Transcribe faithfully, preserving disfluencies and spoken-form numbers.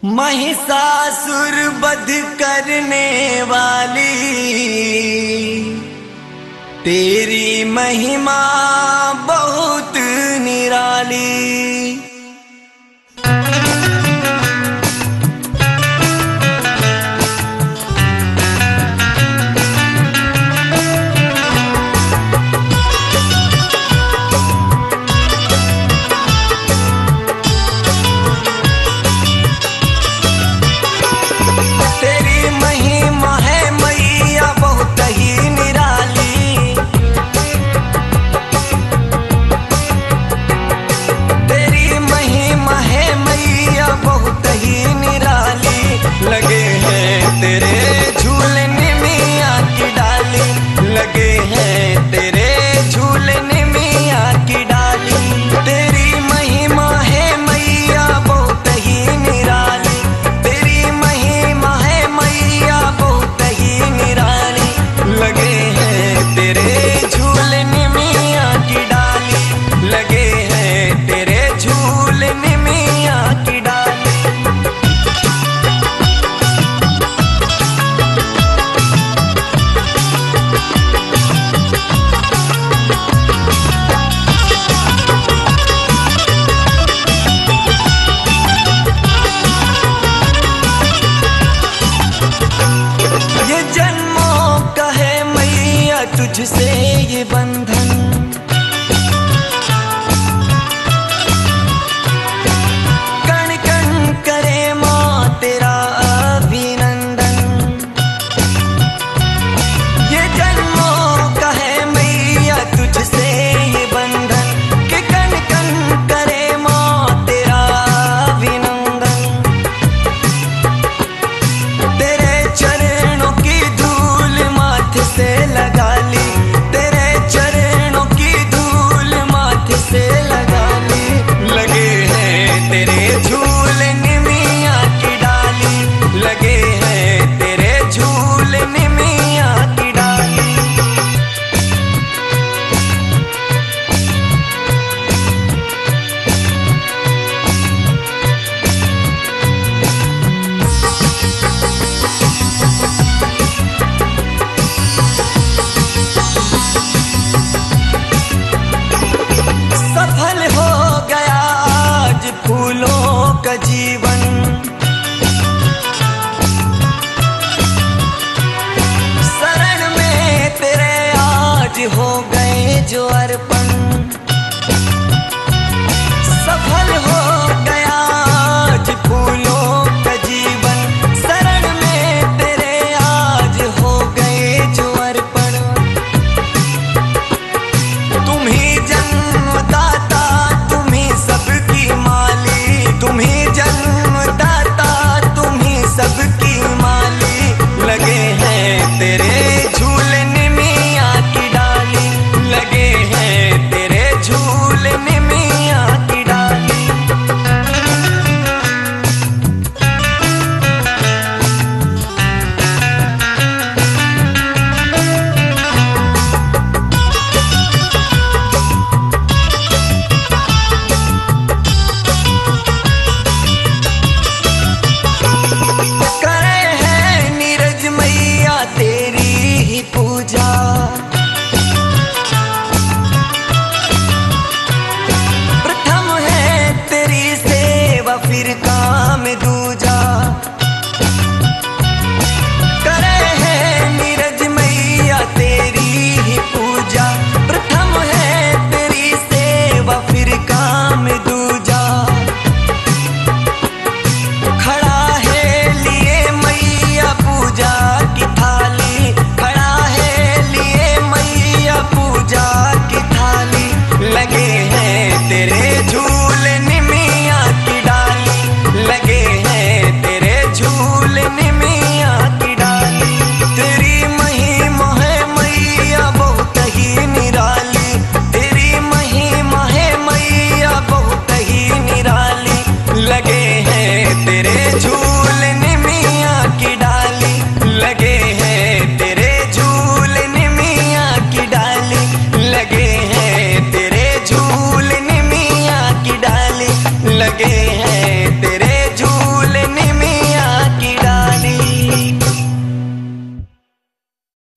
महिषासुर वध करने वाली तेरी महिमा बहुत निराली। लगे हैं तेरे झूलने मियाँ की डाली, लगे हैं तेरे झूलने मियाँ की डाली। तेरी महिमा है मैया बहुत ही निराली, तेरी महिमा है मैया बहुत ही निराली। लगे हैं तेरे झूलने मियाँ की डाली, लगे हैं तेरे झूलने मियाँ की डाली। तुझसे ये बंधन कण कण करे माँ तेरा अभिनंदन। ये जन्मों का है मैया तुझसे ये बंधन कि कण कण करे माँ तेरा अभिनंदन। तेरे चरणों की धूल माथे से लगा ली, तेरे चरणों की धूल माथे से लगा ली। लगे हैं तेरे झूलने मियाँ की डाली, लगे हैं तेरे झूलने मियाँ की डाली। सफल हो गया आज फूलों का जीवन, शरण में तेरे आज हो गए जो अर्पण।